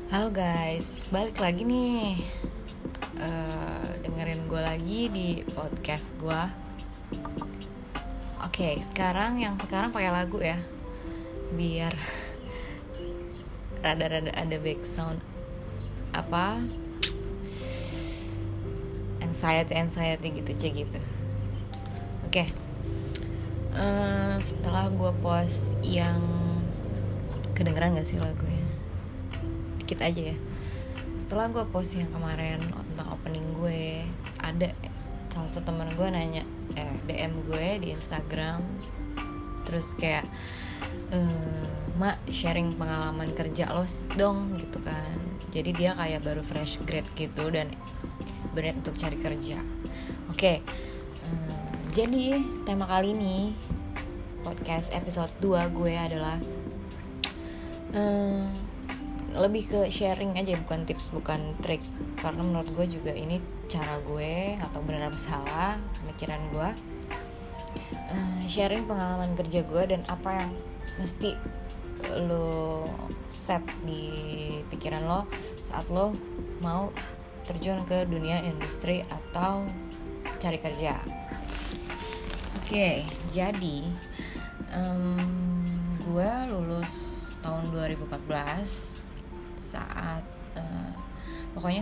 Halo guys, balik lagi nih. Dengerin gue lagi di podcast gue. Oke, sekarang pakai lagu ya, biar rada-rada ada background apa anxiety gitu gitu. Oke, setelah gue post yang kedengeran gak sih lagunya? Dikit aja ya. Setelah gue post yang kemarin tentang opening gue, ada salah satu teman gue nanya, DM gue di Instagram, terus kayak Mak, sharing pengalaman kerja lo dong gitu kan. Jadi dia kayak baru fresh grade gitu dan berat untuk cari kerja. Oke, jadi tema kali ini podcast episode 2 gue adalah lebih ke sharing aja, bukan tips, bukan trik, karena menurut gue juga ini cara gue, nggak tahu benar apa salah, pemikiran gue. Sharing pengalaman kerja gue dan apa yang mesti lo set di pikiran lo saat lo mau terjun ke dunia industri atau cari kerja. Oke, jadi gue lulus tahun 2014 saat pokoknya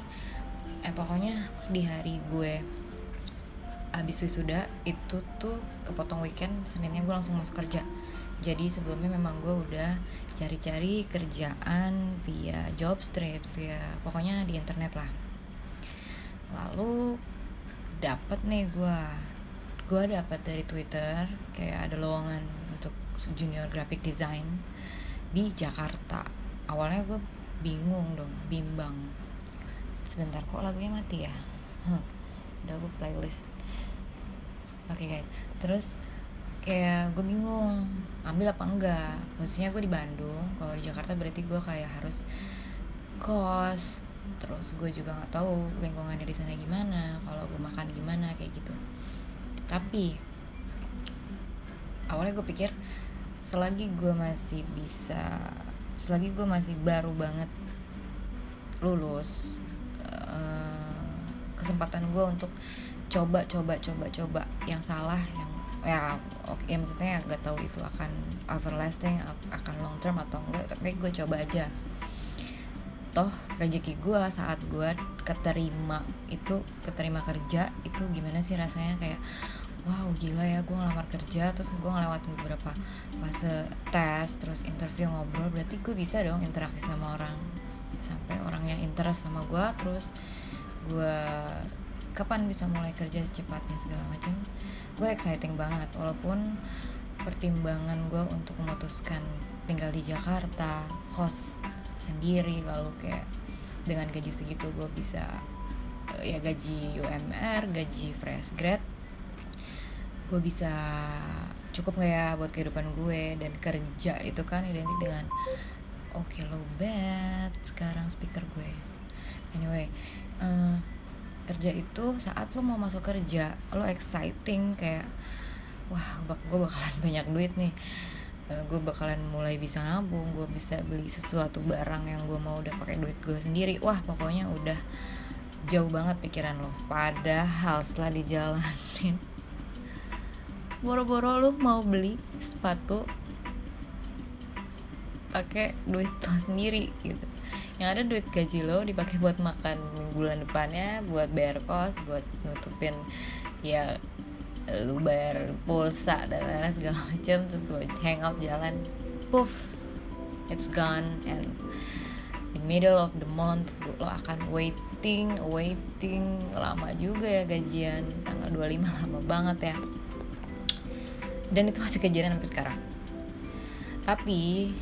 di hari gue abis wisuda itu tuh kepotong weekend, Seninnya gue langsung masuk kerja. Jadi sebelumnya memang gue udah cari-cari kerjaan via Jobstreet, via pokoknya di internet lah. Lalu dapet nih gue dapet dari Twitter kayak ada lowongan untuk junior graphic design di Jakarta. Awalnya gue bimbang. Sebentar, kok lagunya mati ya? Udah gue playlist. Oke guys, terus kayak gue bingung ambil apa enggak. Maksudnya gue di Bandung, kalau di Jakarta berarti gue kayak harus kos. Terus gue juga nggak tahu lingkungannya di sana gimana, kalau gue makan gimana kayak gitu. Tapi awalnya gue pikir selagi gue masih baru banget lulus, kesempatan gue untuk coba yang salah, yang maksudnya nggak tahu itu akan everlasting, akan long term atau enggak, tapi gue coba aja. Toh rezeki gue saat gue keterima kerja itu gimana sih rasanya, kayak wow gila ya, gue ngelamar kerja, terus gue ngelewatin beberapa fase tes, terus interview, ngobrol, berarti gue bisa dong interaksi sama orang sampai orangnya interest sama gue, terus gue kapan bisa mulai kerja secepatnya segala macam. Gue exciting banget, walaupun pertimbangan gue untuk memutuskan tinggal di Jakarta, kos sendiri, lalu kayak dengan gaji segitu gue bisa gaji UMR, gaji fresh grad, gue bisa cukup gak ya buat kehidupan gue. Dan kerja itu kan identik dengan oke, low bat sekarang speaker gue. Anyway, kerja itu saat lo mau masuk kerja, lo exciting, kayak wah gue bakalan banyak duit nih, gue bakalan mulai bisa nabung, gue bisa beli sesuatu barang yang gue mau udah pakai duit gue sendiri. Wah pokoknya udah jauh banget pikiran lo. Padahal setelah dijalanin, boro-boro lo mau beli sepatu pakai duit lo sendiri gitu, yang ada duit gaji lo dipakai buat makan bulan depannya, buat bayar kos, buat nutupin ya lu bayar pulsa dan lain-lain segala macam, terus lo hangout jalan, puff, it's gone. And in middle of the month lo akan waiting lama juga ya, gajian tanggal 25 lama banget ya, dan itu masih kejadian sampai sekarang. Tapi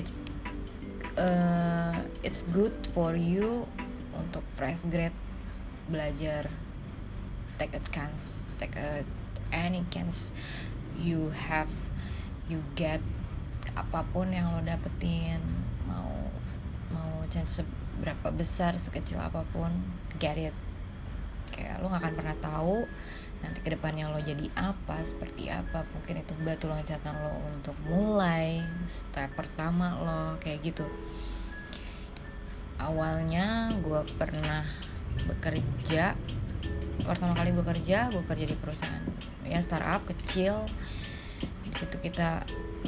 it's good for you untuk fresh grade, belajar, take any chance you get. Apapun yang lo dapetin, mau chance seberapa besar, sekecil apapun, get it. Kayak lo gak akan pernah tahu nanti kedepannya lo jadi apa, seperti apa. Mungkin itu batu loncatan lo untuk mulai step pertama lo, kayak gitu. awalnya gue pernah bekerja. Pertama kali gue kerja di perusahaan ya startup kecil. Di situ kita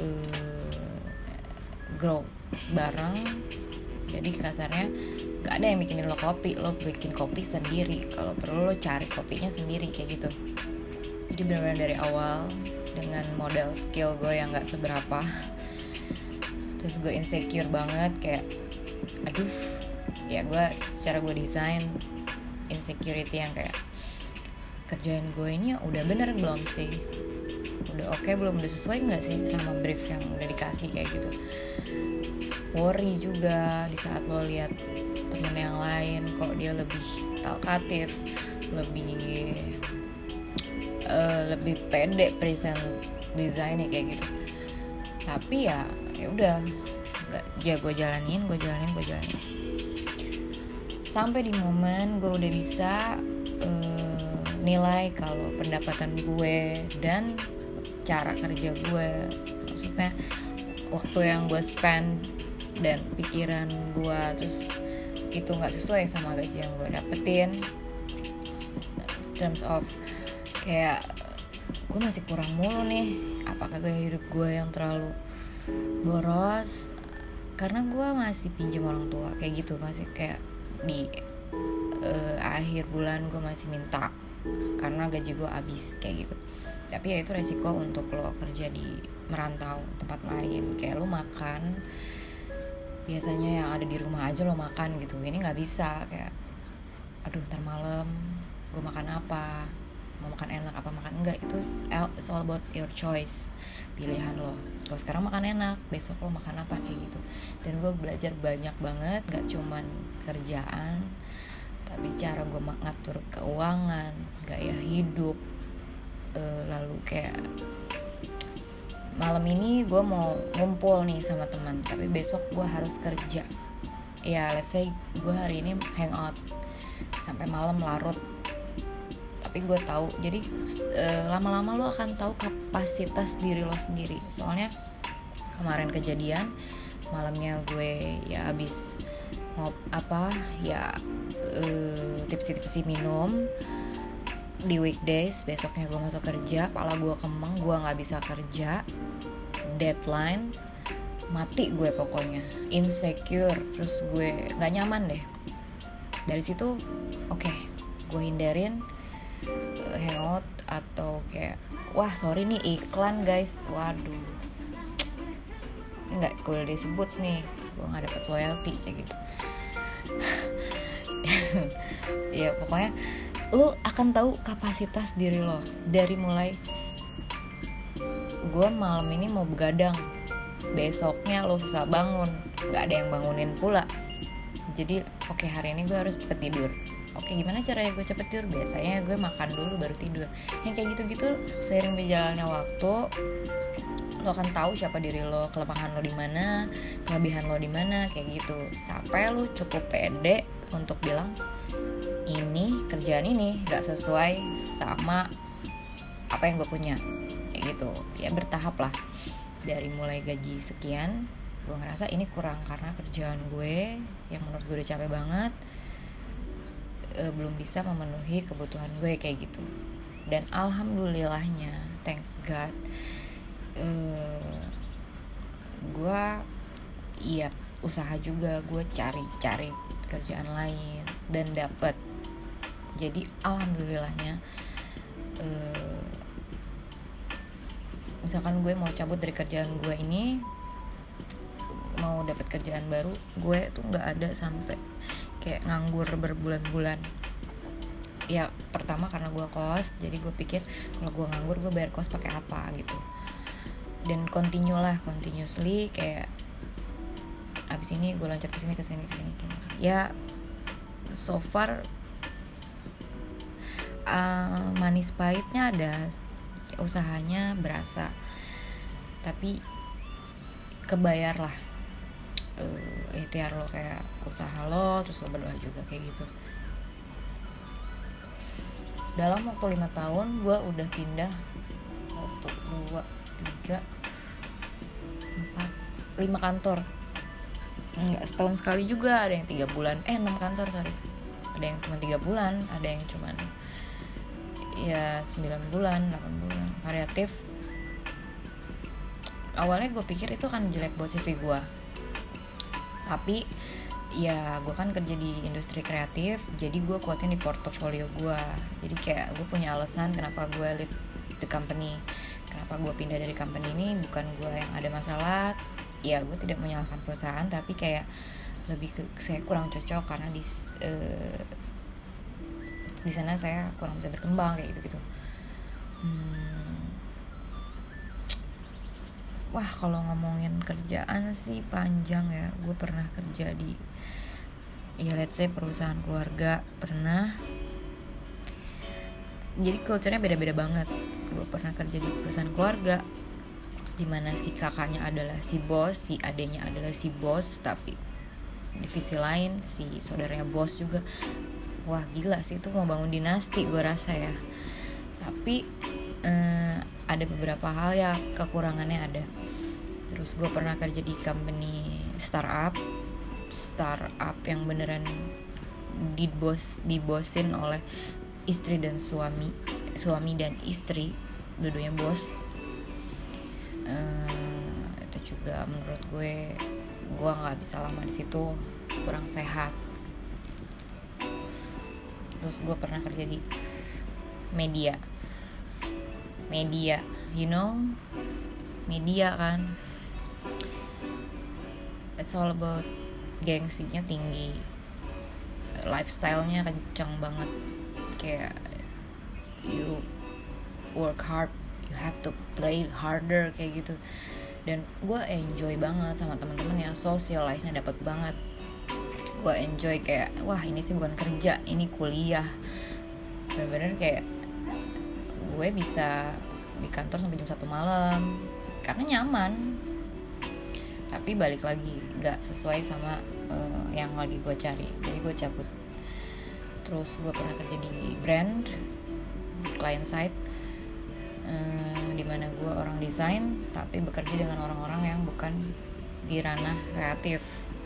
grow bareng. Jadi kasarnya gak ada yang bikinin lo kopi, lo bikin kopi sendiri. Kalau perlu lo cari kopinya sendiri kayak gitu. Jadi benar-benar dari awal dengan modal skill gue yang gak seberapa. Terus gue insecure banget, kayak aduh, ya gue secara gue desain insecurity yang kayak kerjaan gue ini udah bener belum sih, udah oke belum, udah sesuai nggak sih sama brief yang udah dikasih kayak gitu. Worry juga di saat lo lihat temen yang lain kok dia lebih talkatif, lebih pede present desainnya kayak gitu. Tapi ya udah, gue jalanin sampai di momen gue udah bisa nilai kalau pendapatan gue dan cara kerja gue, maksudnya waktu yang gue spend dan pikiran gue, terus itu nggak sesuai sama gaji yang gue dapetin. Terms of kayak gue masih kurang mulu nih, apakah gaya hidup gue yang terlalu boros karena gue masih pinjam orang tua kayak gitu, masih kayak di akhir bulan gue masih minta karena gaji gue habis kayak gitu. Tapi ya itu resiko untuk lo kerja di merantau tempat lain, kayak lo makan biasanya yang ada di rumah aja lo makan gitu, ini nggak bisa, kayak aduh ntar malam gue makan apa, mau makan enak apa makan enggak, itu it's all about your choice, pilihan lo. Kalau sekarang makan enak, besok lo makan apa kayak gitu. Dan gue belajar banyak banget, gak cuman kerjaan, tapi cara gue ngatur keuangan, gaya hidup. Lalu kayak malam ini gue mau ngumpul nih sama teman, tapi besok gue harus kerja. Ya let's say gue hari ini hangout sampai malam larut, tapi gue tahu, jadi lama-lama lo akan tahu kapasitas diri lo sendiri. Soalnya kemarin kejadian malamnya gue ya abis tipsi-tipsi minum di weekdays, besoknya gue masuk kerja, pala gue kemeng, gue nggak bisa kerja, deadline, mati gue pokoknya, insecure, terus gue nggak nyaman deh. Dari situ oke, gue hindarin hangout atau kayak wah sorry nih iklan guys, waduh nggak gue udah disebut nih, gue nggak dapet loyalty kayak gitu. Ya pokoknya lo akan tahu kapasitas diri lo dari mulai gue malam ini mau begadang, besoknya lo susah bangun, nggak ada yang bangunin pula. Jadi oke, hari ini gue harus cepet tidur. Oke, gimana caranya gue cepet tidur? Biasanya gue makan dulu baru tidur. Yang kayak gitu-gitu seiring berjalannya waktu lo akan tahu siapa diri lo, kelemahan lo di mana, kelebihan lo di mana kayak gitu. Sampai lo cukup pede untuk bilang ini kerjaan ini gak sesuai sama apa yang gue punya kayak gitu. Ya bertahap lah, dari mulai gaji sekian gue ngerasa ini kurang karena kerjaan gue yang menurut gue udah capek banget, belum bisa memenuhi kebutuhan gue kayak gitu. Dan alhamdulillahnya, thanks God, gue iya usaha juga, gue cari kerjaan lain dan dapet. Jadi alhamdulillahnya, misalkan gue mau cabut dari kerjaan gue ini, mau dapat kerjaan baru, gue tuh nggak ada sampai kayak nganggur berbulan-bulan. Ya pertama karena gue kos, jadi gue pikir kalau gue nganggur gue bayar kos pakai apa gitu. Dan continuously kayak abis ini gue loncat kesini gitu. Ya so far manis pahitnya ada, usahanya berasa, tapi kebayar lah ikhtiar lo, kayak usaha lo, terus lo berdoa juga kayak gitu. Dalam waktu 5 tahun gue udah pindah 1, 2, 3, 4, 5 kantor. nggak setahun sekali juga, ada yang 3 bulan 6 kantor sorry, ada yang cuma 3 bulan, ada yang cuma ya 9 bulan 8 bulan, variatif. Awalnya gue pikir itu kan jelek buat CV gue, tapi ya gue kan kerja di industri kreatif, jadi gue kuatin di portofolio gue. Jadi kayak gue punya alasan kenapa gue leave the company, kenapa gue pindah dari company ini. Bukan gue yang ada masalah, ya gue tidak menyalahkan perusahaan, tapi kayak lebih ke saya kurang cocok karena di sana saya kurang bisa berkembang kayak gitu. Wah, kalau ngomongin kerjaan sih panjang ya. Gue pernah kerja di let's say perusahaan keluarga, pernah. Jadi culture-nya beda-beda banget. Gue pernah kerja di perusahaan keluarga, dimana si kakaknya adalah si bos, si adenya adalah si bos, tapi divisi lain si saudaranya bos juga. Wah gila sih, itu mau bangun dinasti gue rasa ya. Tapi ada beberapa hal ya kekurangannya ada. Terus gue pernah kerja di company startup yang beneran dibosin oleh istri dan suami dan istri, dua-duanya bos. Itu juga menurut gue nggak bisa lama di situ, kurang sehat. Terus gue pernah kerja di media, you know, media kan, it's all about gengsinya tinggi, lifestyle-nya kencang banget, kayak you work hard, you have to play harder kayak gitu. Dan gue enjoy banget sama teman-teman ya, socialize-nya dapet banget. Gue enjoy kayak wah ini sih bukan kerja, ini kuliah. Bener-bener kayak gue bisa di kantor sampai jam 1 malam karena nyaman. Tapi balik lagi gak sesuai sama yang lagi gue cari, jadi gue cabut. Terus gue pernah kerja di brand, client side, dimana gue orang desain tapi bekerja dengan orang-orang yang bukan di ranah kreatif.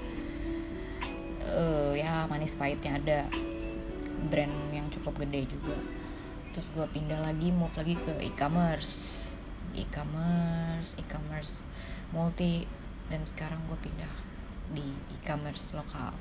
Ya manis pahitnya ada, brand yang cukup gede juga. Terus gue pindah lagi, move lagi ke e-commerce multi, dan sekarang gue pindah di e-commerce lokal.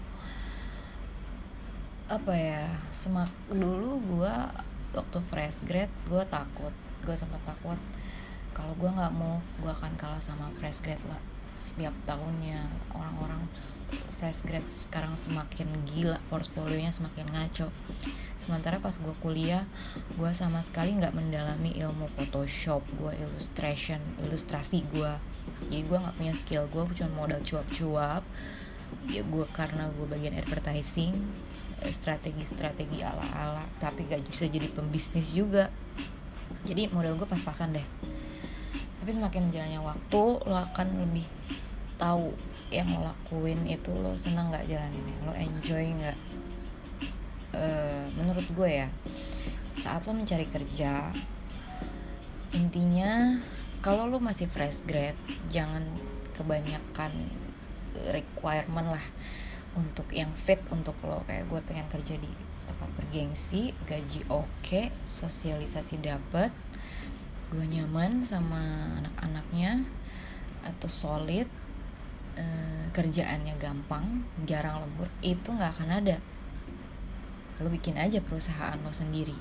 Apa ya, dulu gue waktu fresh grad gue sempat takut kalau gue nggak move gue akan kalah sama fresh grad lah. Setiap tahunnya orang-orang fresh grad sekarang semakin gila, portfolionya semakin ngaco. Sementara pas gue kuliah, gue sama sekali nggak mendalami ilmu Photoshop, gue ilustrasi gue. Jadi gue nggak punya skill, gue cuma modal cuap-cuap. Ya gue karena gue bagian advertising, strategi ala-ala, tapi gak bisa jadi pembisnis juga. Jadi modal gue pas-pasan deh. Tapi semakin jalannya waktu, lo akan lebih tahu yang lo lakuin itu lo senang nggak jalaninnya, lo enjoy nggak. Menurut gue ya, saat lo mencari kerja, intinya kalau lo masih fresh grad, jangan kebanyakan requirement lah untuk yang fit untuk lo. Kayak gue pengen kerja di tempat bergengsi, gaji oke, sosialisasi dapet, gue nyaman sama anak-anaknya, atau solid, kerjaannya gampang, jarang lembur, itu nggak akan ada. Lo bikin aja perusahaan lo sendiri.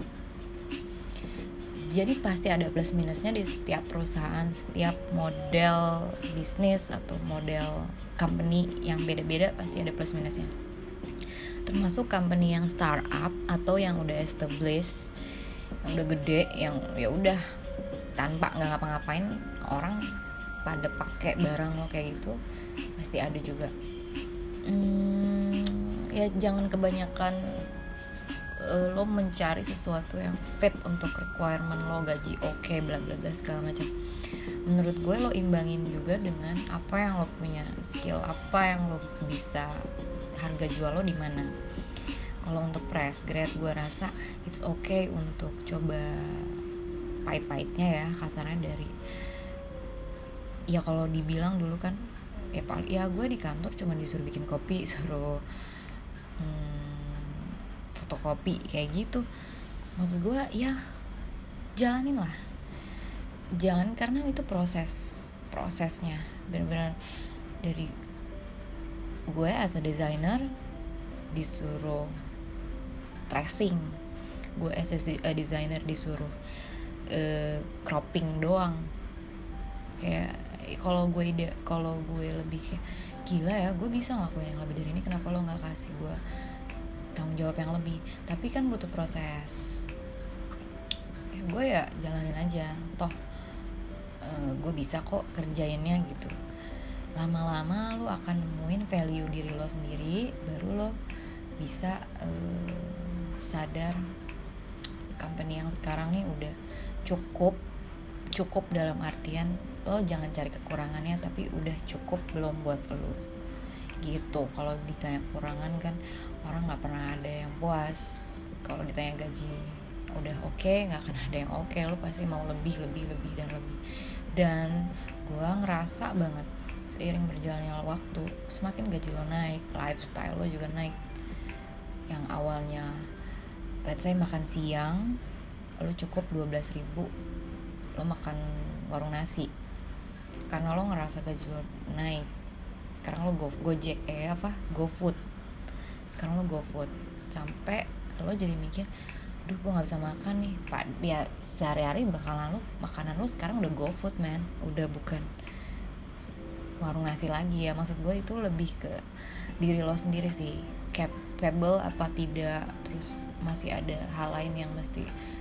Jadi pasti ada plus minusnya di setiap perusahaan, setiap model bisnis atau model company yang beda-beda pasti ada plus minusnya. Termasuk company yang startup atau yang udah established, yang udah gede, yang ya udah tanpa nggak ngapa-ngapain orang pada pakai barang lo kayak gitu, pasti ada juga. Ya jangan kebanyakan lo mencari sesuatu yang fit untuk requirement lo, gaji oke, bla bla bla segala macam. Menurut gue lo imbangin juga dengan apa yang lo punya, skill apa yang lo bisa, harga jual lo di mana. Kalau untuk fresh grad gue rasa it's okay untuk coba pahit-pahitnya ya, kasarnya dari, ya kalau dibilang dulu kan ya gue di kantor cuma disuruh bikin kopi, suruh fotokopi kayak gitu. Maksud gue ya jalanin lah, jalan, karena itu prosesnya benar-benar. Dari gue as a designer disuruh tracing, gue as a designer disuruh cropping doang. Kayak kalau gue lebih kayak gila ya, gue bisa ngelakuin yang lebih dari ini, kenapa lo nggak kasih gue tanggung jawab yang lebih? Tapi kan butuh proses. Gue ya jalanin aja, toh gue bisa kok kerjainnya gitu. Lama-lama lo akan nemuin value diri lo sendiri, baru lo bisa sadar company yang sekarang nih udah cukup dalam artian lo jangan cari kekurangannya, tapi udah cukup belum buat lo gitu. Kalau ditanya kekurangan kan orang nggak pernah ada yang puas. Kalau ditanya gaji udah oke, nggak akan ada yang oke. Lo pasti mau lebih dan lebih. Dan gue ngerasa banget seiring berjalannya waktu, semakin gaji lo naik, lifestyle lo juga naik. Yang awalnya let's say makan siang lo cukup 12.000, lo makan warung nasi karena lo ngerasa gaji lo naik. Sekarang lo Gojek GoFood. Sekarang lo GoFood sampai lo jadi mikir, duh gue nggak bisa makan nih pak. Ya sehari-hari makanan lo sekarang udah GoFood man, udah bukan warung nasi lagi ya. Maksud gue itu lebih ke diri lo sendiri sih, capable apa tidak. Terus masih ada hal lain yang mesti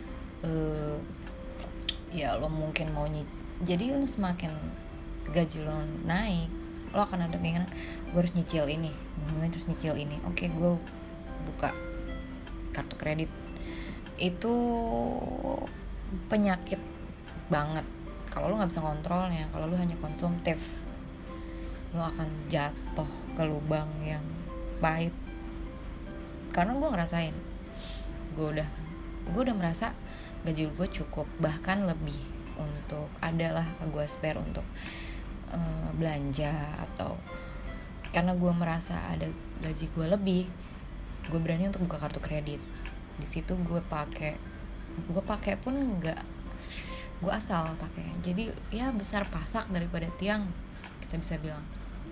ya lo mungkin mau jadi lo semakin gaji lo naik, lo akan ada keinginan gue harus nyicil ini, oke gue buka kartu kredit. Itu penyakit banget kalau lo nggak bisa kontrolnya. Kalau lo hanya konsumtif, lo akan jatuh ke lubang yang pahit. Karena gue ngerasain, gue udah merasa gaji gue cukup, bahkan lebih, untuk adalah gue spare untuk belanja, atau karena gue merasa ada gaji gue lebih, gue berani untuk buka kartu kredit. Di situ gue pakai pun nggak, gue asal pakai. Jadi ya besar pasak daripada tiang, kita bisa bilang.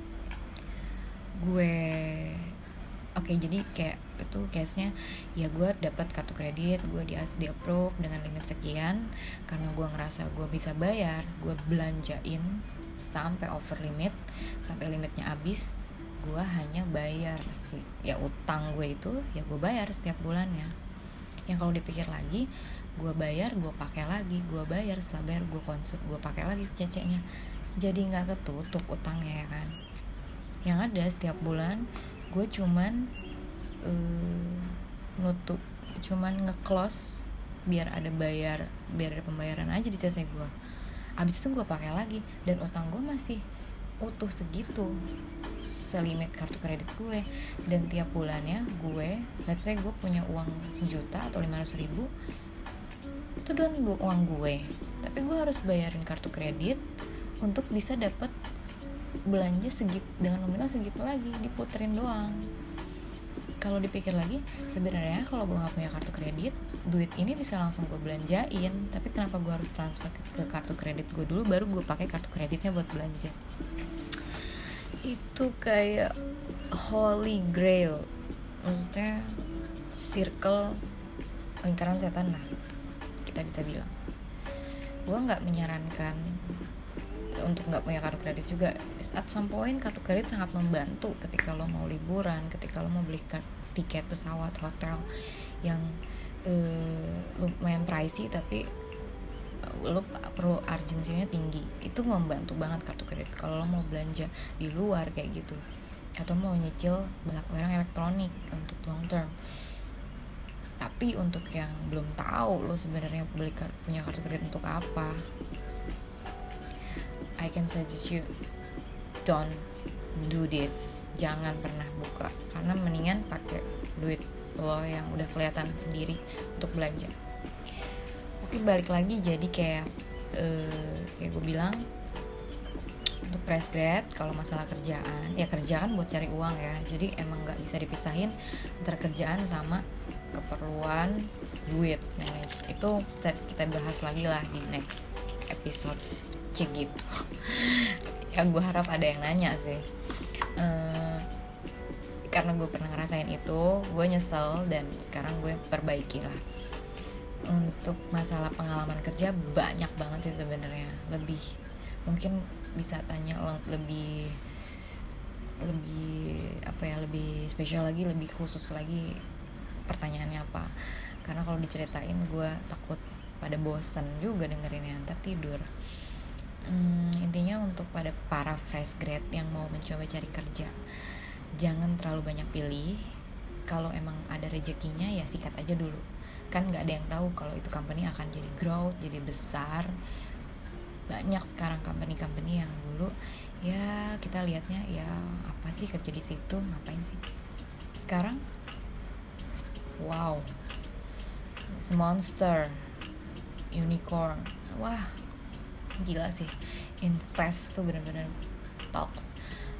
Oke, jadi kayak itu case-nya ya, gue dapat kartu kredit, gue di approve dengan limit sekian. Karena gue ngerasa gue bisa bayar, gue belanjain sampai over limit, sampai limitnya habis. Gue hanya bayar sih ya utang gue itu, ya gue bayar setiap bulannya. Yang kalau dipikir lagi, gue bayar, gue pakai lagi, gue bayar, setelah bayar gue konsum, gue pakai lagi ceceknya. Jadi nggak ketutup utangnya ya kan. Yang ada setiap bulan gue cuman nge-close biar ada pembayaran aja di CC gue. Abis itu gue pakai lagi, dan utang gue masih utuh segitu, selimit kartu kredit gue. Dan tiap bulannya gue, let's say gue punya uang 1 juta atau 500.000, itu doang uang gue, tapi gue harus bayarin kartu kredit untuk bisa dapat belanja dengan nominal segitu lagi, diputerin doang. Kalau dipikir lagi, sebenarnya kalau gue nggak punya kartu kredit, duit ini bisa langsung gue belanjain. Tapi kenapa gue harus transfer ke kartu kredit gue dulu, baru gue pakai kartu kreditnya buat belanja? Itu kayak holy grail, maksudnya circle, lingkaran setan lah, kita bisa bilang. Gue nggak menyarankan untuk nggak punya kartu kredit juga. At some point kartu kredit sangat membantu ketika lo mau liburan, ketika lo mau beli tiket pesawat, hotel yang lumayan pricey tapi lo perlu urgensinya tinggi. Itu membantu banget kartu kredit kalau lo mau belanja di luar kayak gitu, atau mau nyicil barang elektronik untuk long term. Tapi untuk yang belum tahu lo sebenarnya punya kartu kredit untuk apa, I can suggest you don't do this. Jangan pernah buka, karena mendingan pakai duit lo yang udah kelihatan sendiri untuk belanja. Oke, balik lagi. Jadi kayak gue bilang, Untuk fresh grad, kalau masalah kerjaan, ya kerjaan buat cari uang ya, jadi emang nggak bisa dipisahin antara kerjaan sama keperluan duit manage. Itu kita bahas lagi lah di next episode gitu. Ya gue harap ada yang nanya sih, karena gue pernah ngerasain itu, gue nyesel dan sekarang gue perbaiki lah. Untuk masalah pengalaman kerja banyak banget sih sebenarnya, lebih mungkin bisa tanya lebih apa ya, lebih spesial lagi, lebih khusus lagi pertanyaannya apa, karena kalau diceritain gue takut pada bosan juga dengerinnya, ntar tidur. Intinya untuk pada para fresh grad yang mau mencoba cari kerja, jangan terlalu banyak pilih. Kalau emang ada rezekinya ya sikat aja dulu, kan nggak ada yang tahu kalau itu company akan jadi growth, jadi besar. Banyak sekarang company-company yang dulu ya kita lihatnya ya apa sih kerja di situ, ngapain sih. Sekarang wow, monster, unicorn, wah gila sih. Invest tuh benar-benar talks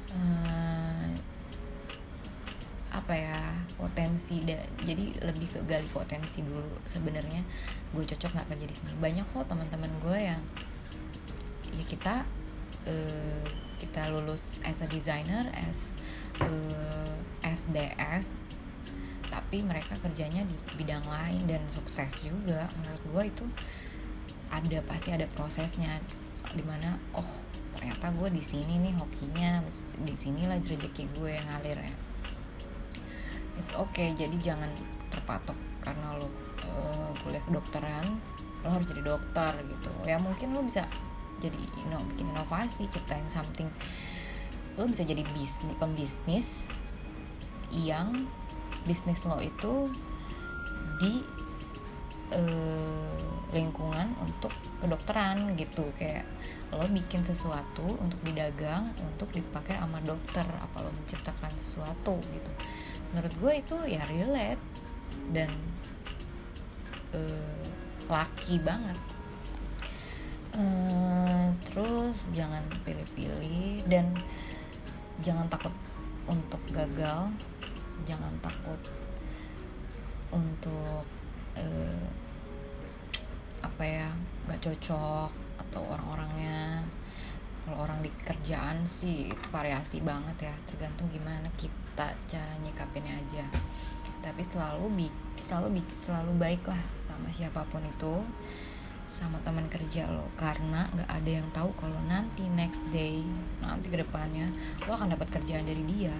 apa ya, potensi jadi lebih ke gali potensi dulu sebenarnya. Gue cocok nggak kerja di sini. Banyak kok teman-teman gue yang ya kita lulus as a designer, as SDS, tapi mereka kerjanya di bidang lain dan sukses juga. Menurut gue itu pasti ada prosesnya, dimana ternyata gue di sini nih hokinya, di sinilah rezeki gue yang ngalir ya. It's okay, jadi jangan terpatok karena lo kuliah kedokteran lo harus jadi dokter gitu ya. Mungkin lo bisa jadi bikin inovasi, ciptain something. Lo bisa jadi pembisnis yang bisnis lo itu di lingkungan untuk kedokteran gitu. Kayak lo bikin sesuatu untuk didagang, untuk dipakai sama dokter, apa lo menciptakan sesuatu gitu. Menurut gue itu ya relate dan laki banget. Terus jangan pilih-pilih dan jangan takut untuk gagal, jangan takut untuk nggak cocok atau orang-orangnya. Kalau orang di kerjaan sih itu variasi banget ya, tergantung gimana kita cara nyikapinnya aja. Tapi selalu baiklah sama siapapun itu, sama teman kerja lo, karena nggak ada yang tahu kalau nanti next day, nanti kedepannya lo akan dapat kerjaan dari dia.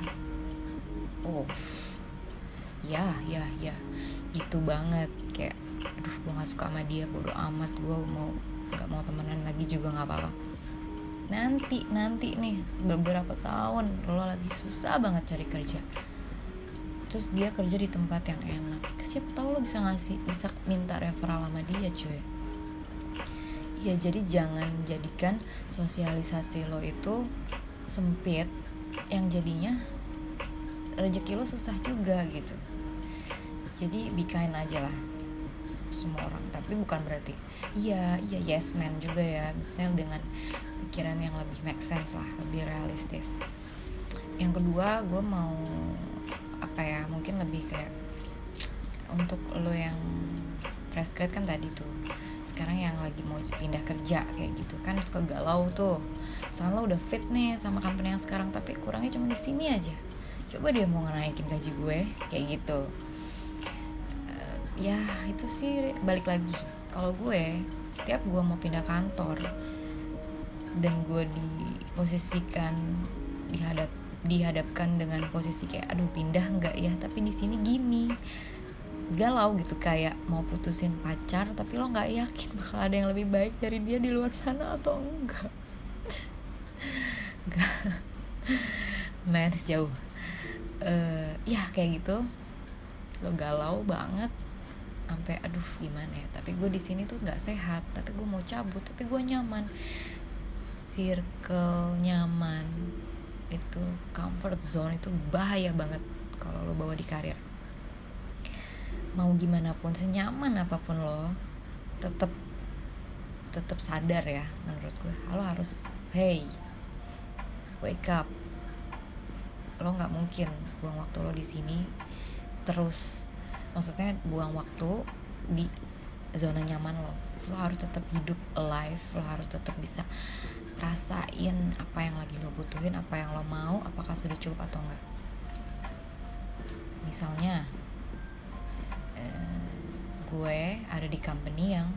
Ya itu banget, kayak aduh gue nggak suka sama dia, bodo amat, gue nggak mau temenan lagi juga nggak apa-apa. Nanti nih beberapa tahun lo lagi susah banget cari kerja, terus dia kerja di tempat yang enak, siapa tahu lo bisa minta referral sama dia cuy. Ya jadi jangan jadikan sosialisasi lo itu sempit, yang jadinya rezeki lo susah juga gitu. Jadi be kind aja lah semua orang, tapi bukan berarti iya yes man juga ya, misalnya dengan pikiran yang lebih make sense lah, lebih realistis. Yang kedua, gue mau mungkin lebih kayak untuk lo yang fresh grad kan tadi tuh, sekarang yang lagi mau pindah kerja kayak gitu kan suka galau tuh. Misalnya lo udah fit nih sama company yang sekarang, tapi kurangnya cuma di sini aja, coba dia mau naikin gaji gue kayak gitu. Ya itu sih balik lagi, kalau gue setiap gue mau pindah kantor dan gue diposisikan dihadapkan dengan posisi kayak aduh pindah enggak ya, tapi di sini gini, galau gitu, kayak mau putusin pacar tapi lo nggak yakin bakal ada yang lebih baik dari dia di luar sana atau enggak. Man jauh. Ya kayak gitu, lo galau banget sampai aduh gimana ya, tapi gue di sini tuh nggak sehat, tapi gue mau cabut, tapi gue nyaman. Circle nyaman itu, comfort zone itu bahaya banget kalau lo bawa di karir. Mau gimana pun, senyaman apapun lo, tetap sadar ya, menurut gue lo harus wake up. Lo nggak mungkin buang waktu lo di sini terus, maksudnya buang waktu di zona nyaman lo. Lo harus tetap hidup alive, lo harus tetap bisa rasain apa yang lagi lo butuhin, apa yang lo mau, apakah sudah cukup atau enggak. Misalnya gue ada di company yang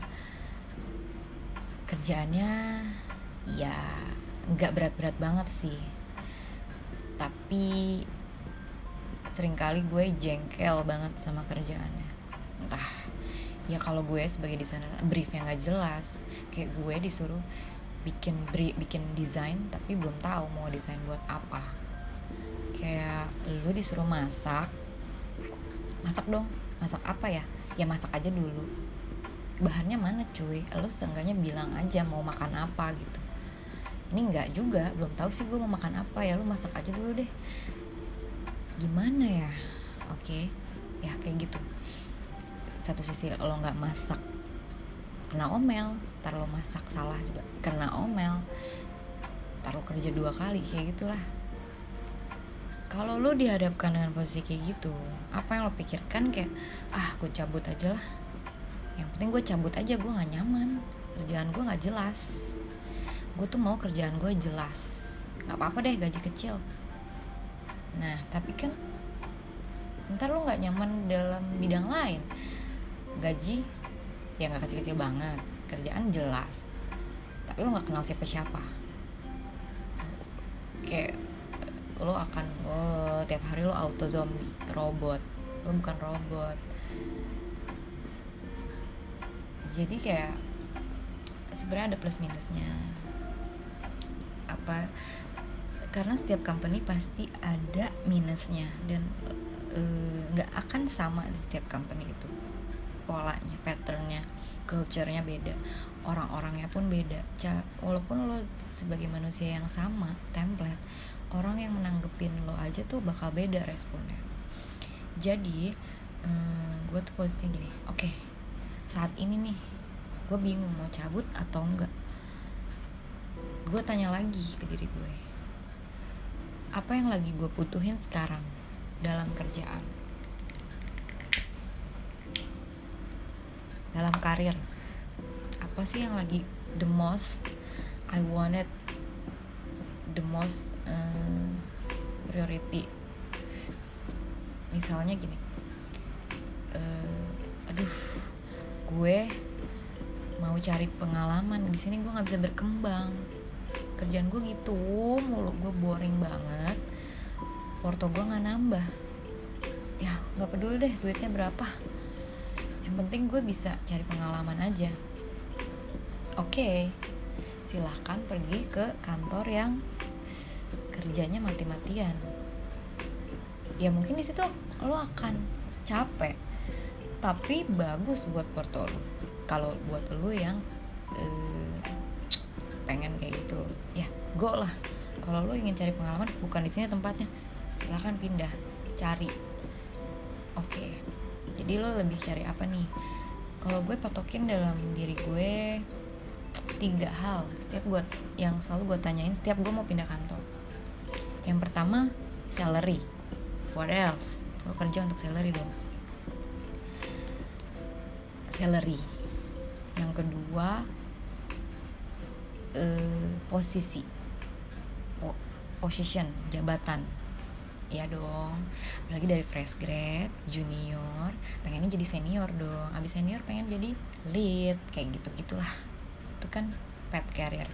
kerjaannya ya nggak berat-berat banget sih, tapi seringkali gue jengkel banget sama kerjaannya. Entah ya, kalau gue sebagai desainer briefnya nggak jelas, kayak gue disuruh bikin desain tapi belum tahu mau desain buat apa. Kayak lu disuruh masak dong, masak apa ya masak aja dulu, bahannya mana cuy, lu seenggaknya bilang aja mau makan apa gitu. Ini enggak juga, belum tahu sih gue mau makan apa, ya lu masak aja dulu deh. Gimana ya? Oke, ya kayak gitu. Satu sisi lo nggak masak kena omel, ntar lo masak salah juga kena omel, ntar lo kerja 2 kali, kayak gitulah. Kalau lo dihadapkan dengan posisi kayak gitu, apa yang lo pikirkan? Kayak gue cabut aja lah, yang penting gue cabut aja, gue nggak nyaman, kerjaan gue nggak jelas, gue tuh mau kerjaan gue jelas, nggak apa-apa deh gaji kecil. Nah tapi kan ntar lo nggak nyaman dalam bidang lain, gaji ya nggak kecil-kecil banget, kerjaan jelas, tapi lo nggak kenal siapa-siapa. Kayak lo akan tiap hari lo auto zombie, robot. Lo bukan robot. Jadi kayak sebenarnya ada plus minusnya. Karena setiap company pasti ada minusnya, dan nggak akan sama di setiap company itu. Polanya, patternnya, culture-nya beda, orang-orangnya pun beda. Walaupun lo sebagai manusia yang sama, template, orang yang menanggepin lo aja tuh bakal beda responnya. Jadi gue tuh posisinya gini, oke, saat ini nih gue bingung mau cabut atau enggak. Gue tanya lagi ke diri gue, apa yang lagi gue butuhin sekarang dalam kerjaan, dalam karir. Apa sih yang lagi the most I wanted, the most priority. Misalnya gini, gue mau cari pengalaman, di sini gue nggak bisa berkembang, kerjaan gue gitu mulu, gue boring banget, porto gue nggak nambah. Ya nggak peduli deh duitnya berapa, yang penting gue bisa cari pengalaman aja. Oke, silahkan pergi ke kantor yang kerjanya mati-matian. Ya mungkin di situ lo akan capek, tapi bagus buat porto lo. Kalau buat lo yang pengen kayak gitu, ya go lah. Kalau lo ingin cari pengalaman, bukan di sini tempatnya, silahkan pindah, cari. Oke. Jadi lo lebih cari apa nih? Kalau gue patokin dalam diri gue 3 hal yang selalu gue tanyain setiap gue mau pindah kantor. Yang pertama, salary. What else? Lo kerja untuk salary dong. Salary. Yang kedua, posisi. Position, jabatan. Iya dong. Apalagi dari fresh grad, junior, pengennya jadi senior dong. Abis senior pengen jadi lead, kayak gitu-gitulah. Itu kan path career.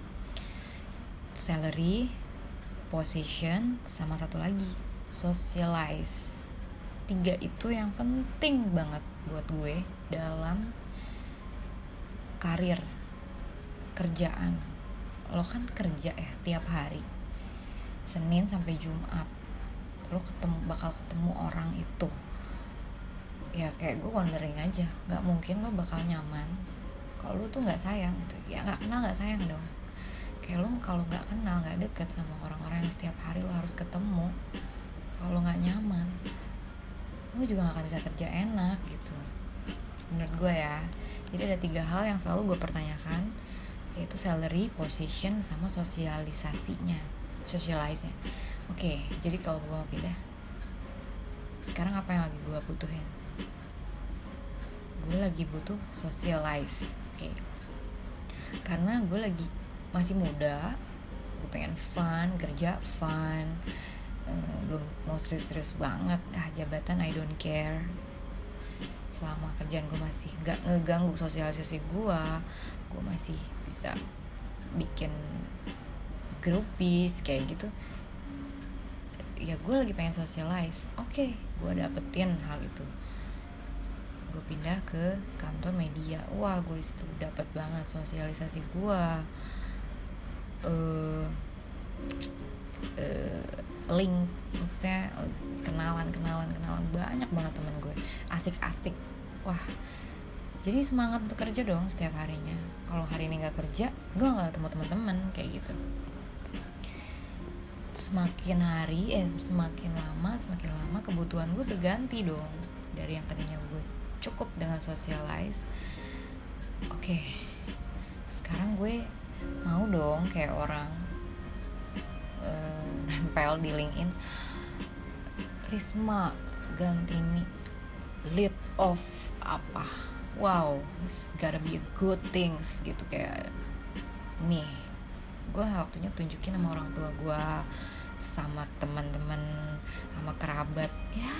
Salary, position, sama satu lagi, socialize. 3 itu yang penting banget buat gue dalam karir, kerjaan. Lo kan kerja ya tiap hari, Senin sampai Jumat. Lo bakal ketemu orang itu. Ya kayak gue wondering aja, gak mungkin lo bakal nyaman kalau lo tuh gak sayang gitu. Ya gak kenal gak sayang dong. Kayak lo kalau gak kenal, gak deket sama orang-orang yang setiap hari lo harus ketemu, kalau gak nyaman, lo juga gak akan bisa kerja enak gitu, menurut gue ya. Jadi ada 3 hal yang selalu gue pertanyakan, yaitu salary, position, sama sosialisasinya. socialize-nya. Oke, jadi kalau gue mau pindah, sekarang apa yang lagi gue butuhin? Gue lagi butuh socialize. Oke. Karena gue lagi masih muda, gue pengen fun, kerja fun, belum mau serius-serius banget. Jabatan I don't care. Selama kerjaan gue masih gak ngeganggu sosialisasi gue masih bisa bikin grupis kayak gitu. Ya gue lagi pengen socialize. Oke, gue dapetin hal itu. Gue pindah ke kantor media. Wah, gue disitu dapet banget sosialisasi gue. Link, maksudnya kenalan banyak banget teman gue, asik. Wah, jadi semangat untuk kerja dong setiap harinya. Kalau hari ini nggak kerja, gue nggak ketemu teman-teman kayak gitu. Semakin lama kebutuhan gue berganti dong. Dari yang tadinya gue cukup dengan socialize, oke, sekarang gue mau dong kayak orang nempel di LinkedIn, Risma Gantini lead of apa, wow, it's gotta be a good things gitu. Kayak nih, gue waktunya tunjukin sama orang tua gue, sama teman-teman, sama kerabat. Ya,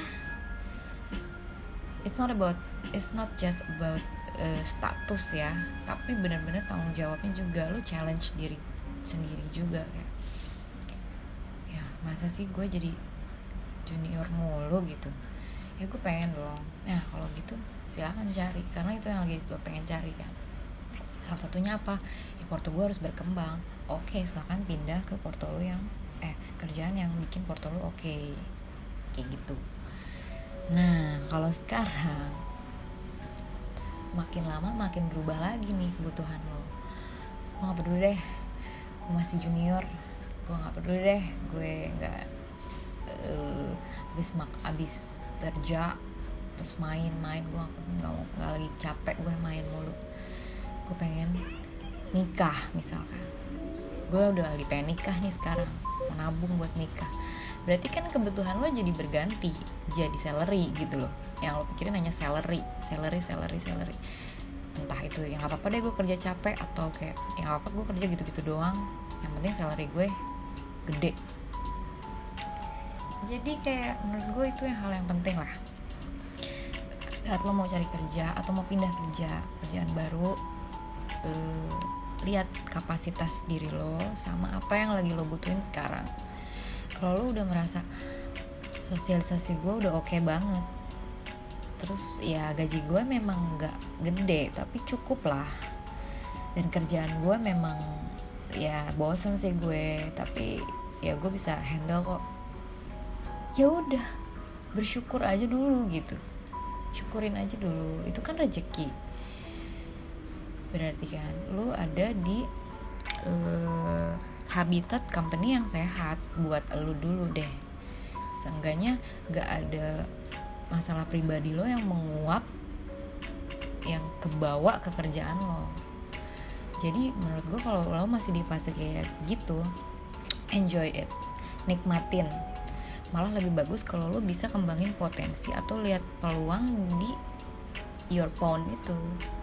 it's not just about status ya, tapi benar-benar tanggung jawabnya juga. Lo challenge diri sendiri juga kayak, ya masa sih gue jadi junior mulu gitu. Ya gue pengen dong. Nah kalau gitu silakan cari, karena itu yang lagi gue pengen cari kan. Salah satunya apa? Ya porto gue harus berkembang. Oke, silakan pindah ke porto lo yang kerjaan yang bikin porto lo oke. Kayak gitu. Nah kalau sekarang makin lama makin berubah lagi nih kebutuhan lo. Gue gak peduli deh gue masih junior, gue gak peduli deh gue gak abis kerja terus main, gue gak lagi capek gue main mulu. Gue pengen nikah misalkan, gue udah lagi pengen nikah nih sekarang, menabung buat nikah. Berarti kan kebutuhan lo jadi berganti, jadi salary gitu loh. Yang lo pikirin hanya salary. Entah itu yang gak apa-apa deh gue kerja capek, atau kayak yang gak apa-apa gue kerja gitu-gitu doang, yang penting salary gue gede. Jadi kayak menurut gue itu yang hal yang penting lah. Saat lo mau cari kerja atau mau pindah kerjaan baru, lihat kapasitas diri lo sama apa yang lagi lo butuhin sekarang. Kalau lo udah merasa sosialisasi gue udah oke banget, terus ya gaji gue memang gak gede tapi cukup lah, dan kerjaan gue memang ya bosan sih gue, tapi ya gue bisa handle kok, ya udah bersyukur aja dulu gitu. Syukurin aja dulu, itu kan rezeki. Berarti kan lu ada di habitat company yang sehat buat lu dulu deh. Seenggaknya gak ada masalah pribadi lo yang menguap, yang kebawa ke kerjaan lo. Jadi menurut gue kalau lo masih di fase kayak gitu, enjoy it, nikmatin. Malah lebih bagus kalau lo bisa kembangin potensi atau lihat peluang di your phone itu.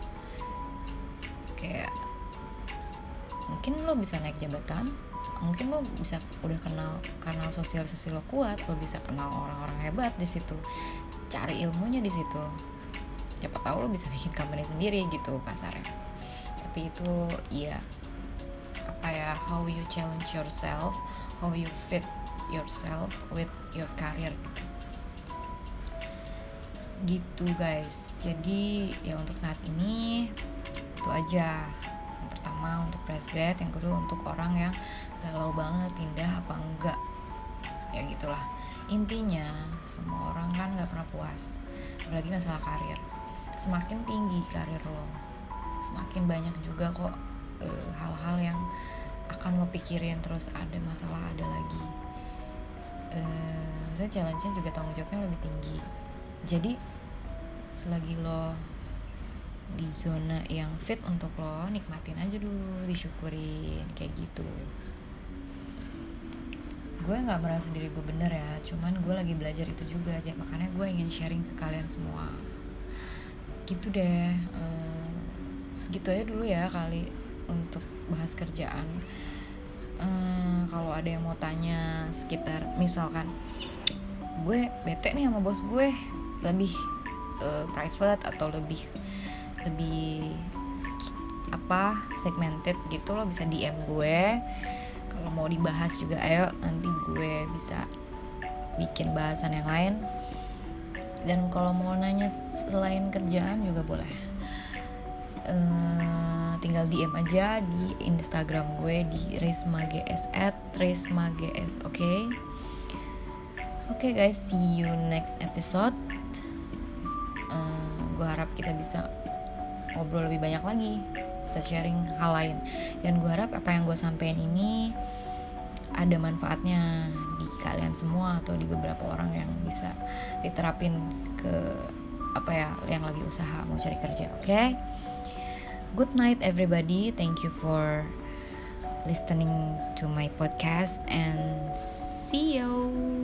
Kayak mungkin lo bisa naik jabatan, mungkin lo bisa udah kenal kanal sosialisasi lo kuat, lo bisa kenal orang-orang hebat di situ, cari ilmunya di situ. Siapa tahu lo bisa bikin company sendiri gitu kasarnya. Tapi itu ya apa ya, how you challenge yourself, how you fit yourself with your career gitu guys. Jadi ya untuk saat ini itu aja. Yang pertama untuk fresh grad, yang kedua untuk orang yang galau banget pindah apa enggak, ya gitulah. Intinya semua orang kan gak pernah puas, apalagi masalah karir. Semakin tinggi karir lo, semakin banyak juga kok hal-hal yang akan lo pikirin, terus ada masalah ada lagi. Misalnya challenge-nya juga tanggung jawabnya lebih tinggi. Jadi selagi lo di zona yang fit untuk lo, nikmatin aja dulu, disyukurin kayak gitu. gue nggak merasa diri gue bener ya, cuman gue lagi belajar itu juga aja, makanya gue ingin sharing ke kalian semua gitu deh. Segitu aja dulu ya kali untuk bahas kerjaan. Kalau ada yang mau tanya sekitar misalkan gue bete nih sama bos gue, lebih private atau lebih segmented gitu, lo bisa DM gue. Kalau mau dibahas juga ayo, nanti gue bisa bikin bahasan yang lain. Dan kalau mau nanya selain kerjaan juga boleh, tinggal DM aja di Instagram gue di @resmags. Oke guys, see you next episode. Gue harap kita bisa ngobrol lebih banyak lagi, bisa sharing hal lain, dan gue harap apa yang gue sampein ini ada manfaatnya di kalian semua atau di beberapa orang yang bisa diterapin ke yang lagi usaha mau cari kerja. Okay? Good night everybody. Thank you for listening to my podcast and see you.